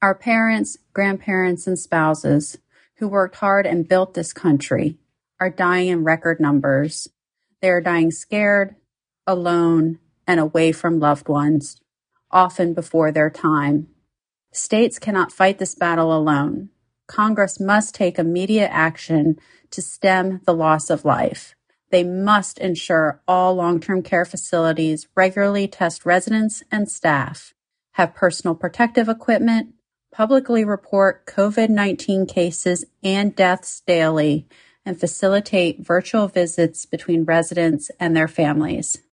Our parents, grandparents, and spouses who worked hard and built this country are dying in record numbers. They are dying scared, alone, and away from loved ones, often before their time. States cannot fight this battle alone. Congress must take immediate action to stem the loss of life. They must ensure all long-term care facilities regularly test residents and staff, have personal protective equipment, publicly report COVID-19 cases and deaths daily, and facilitate virtual visits between residents and their families.